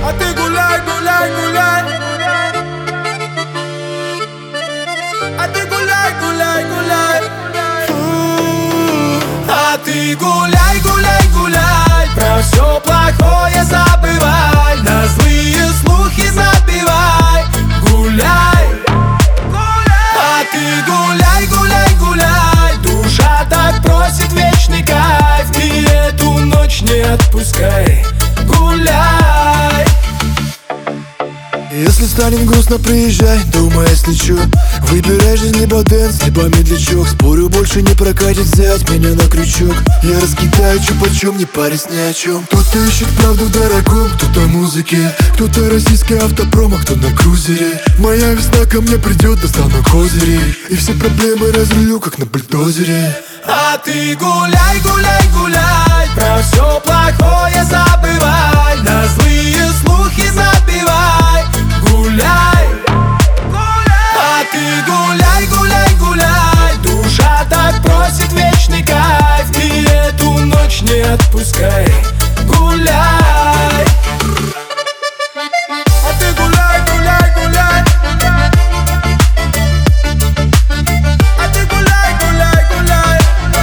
А ты гуляй, гуляй, гуляй. А ты гуляй, гуляй, гуляй. А ты гуляй, гуляй, гуляй. Про все плохое забывай, на злые слухи забивай. Гуляй, гуляй. А ты гуляй, гуляй, гуляй. Душа так просит вечный кайф, и эту ночь не отпускай. Гуляй. Если станет грустно, приезжай, дома я слечу. Выбирай жизнь, либо дэнс, либо медлячок. Спорю, больше не прокатит взять меня на крючок. Я раскидаю чё-почём, не парясь ни о чем. Кто-то ищет правду в дорогом, кто-то музыке, кто-то российский автопром, а кто на крузере. Моя весна ко мне придет, достану козыри, и все проблемы разрулю, как на бульдозере. А ты гуляй, гуляй, гуляй. Про все плохое забывай, на злые слухи забивай. Гуляй, гуляй. А ты гуляй, гуляй, гуляй. Душа так просит вечный кайф, и эту ночь не отпускай. Гуляй. А ты гуляй, гуляй, гуляй. А ты гуляй, гуляй, гуляй.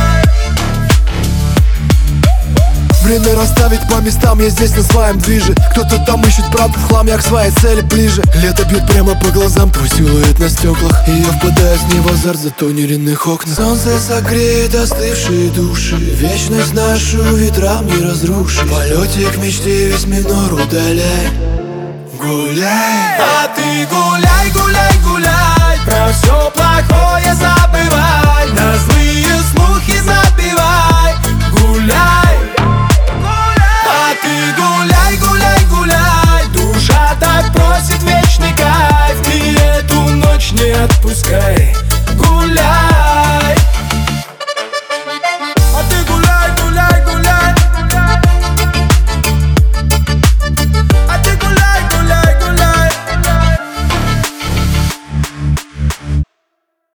Время расставить по местам, я здесь на своем движе. Кто-то там ищет правду в хлам, я к своей цели ближе. Лето бьет прямо по глазам, твой силуэт на стеклах, и я впадаю с ней в азарт за тониренных окна. Солнце согреет остывшие души, вечность нашу ветрам не разрушит. В полете к мечте весь минор удаляй. Гуляй. А ты гуляй, гуляй, гуляй. Про все плохое забывай, на злые слухи забивай. Гуляй, гуляй. А ты гуляй, гуляй, гуляй. Душа так просит вечный кайф, и эту ночь не отпускай.